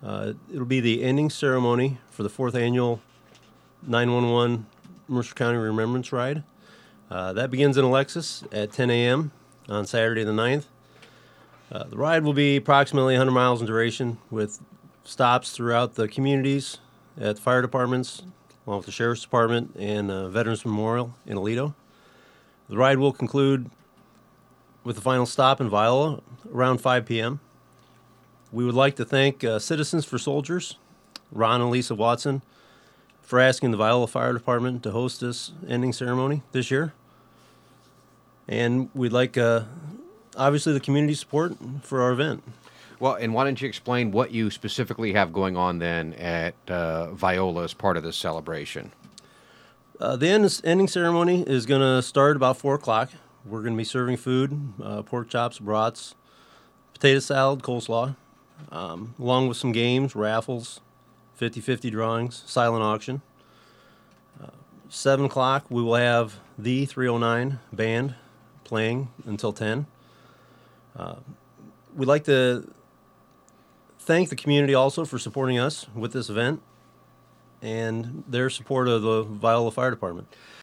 It'll be the ending ceremony for the 4th annual 911 Mercer County Remembrance Ride. That begins in Alexis at 10 a.m. on Saturday the 9th. The ride will be approximately 100 miles in duration with stops throughout the communities at the fire departments, along with the Sheriff's Department and Veterans Memorial in Aledo. The ride will conclude with the final stop in Viola around 5 p.m. We would like to thank Citizens for Soldiers, Ron and Lisa Watson, for asking the Viola Fire Department to host this ending ceremony this year. And we'd like, obviously, the community support for our event. Well, and why don't you explain what you specifically have going on then at Viola as part of this celebration? The ending ceremony is going to start about 4 o'clock. We're going to be serving food, pork chops, brats, potato salad, coleslaw, along with some games, raffles, 50-50 drawings, silent auction. 7 o'clock, we will have the 309 band playing until 10. We'd like to thank the community also for supporting us with this event and their support of the Viola Fire Department.